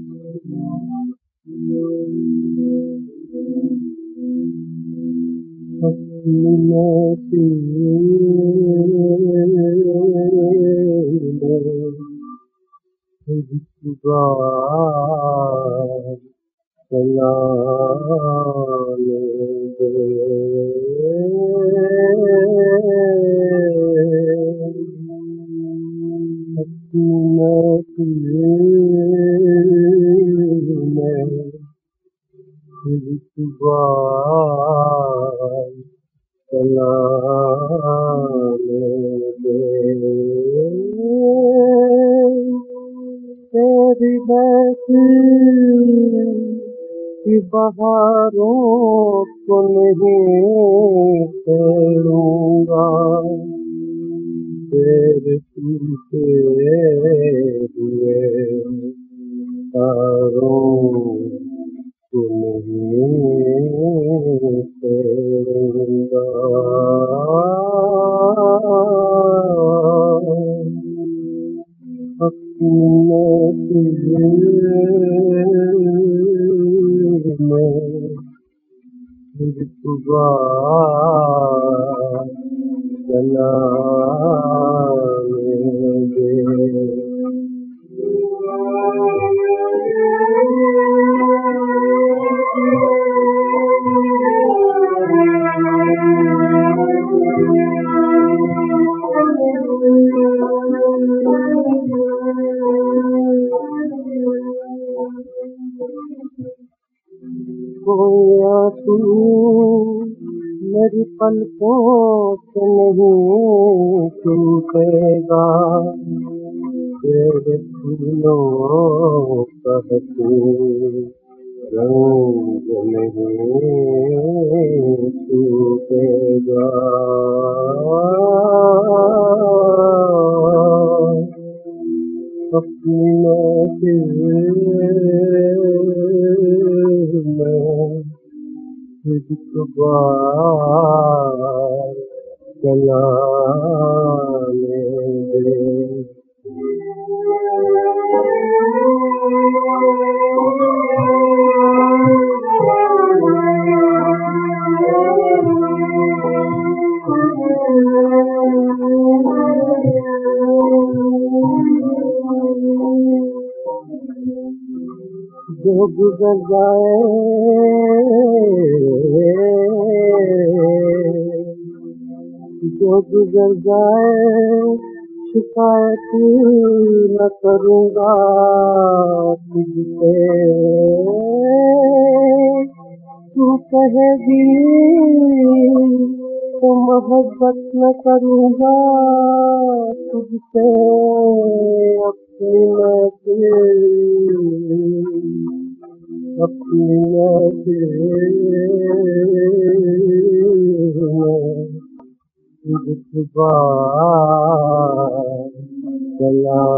तेरी बैठी की बहारों को नहीं छोड़ूंगा, तेरे पीछे हुए तारों को नहीं छोड़ूंगा। कोई आंसू मेरी पलकों से नहीं छूटेगा, तेरे फूलों का रंग नहीं छूटेगा। सपनों के एक बार चलाने दे। जो गुजर जाए जो गुजर जाए शिकायत न करूँगा तुझसे, तू कहेगी तो मोहब्बत न करूँगा तुझसे। अपनी एक बार चला